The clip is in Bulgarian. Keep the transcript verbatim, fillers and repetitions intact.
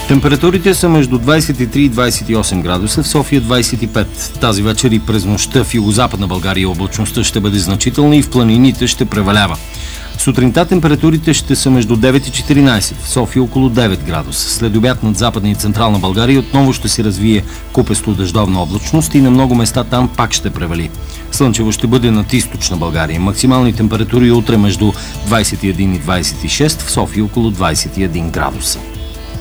Температурите са между двадесет и три и двадесет и осем градуса, в София двадесет и пет. Тази вечер и през нощта в югозападна България облачността ще бъде значителна и в планините ще превалява. Сутринта температурите ще са между девет и четиринадесет, в София около девет градуса. След обяд над Западна и Централна България отново ще се развие купесто дъждовна облачност и на много места там пак ще превали. Слънчево ще бъде над Източна България. Максимални температури утре между двадесет и един и двадесет и шест, в София около двадесет и един градуса.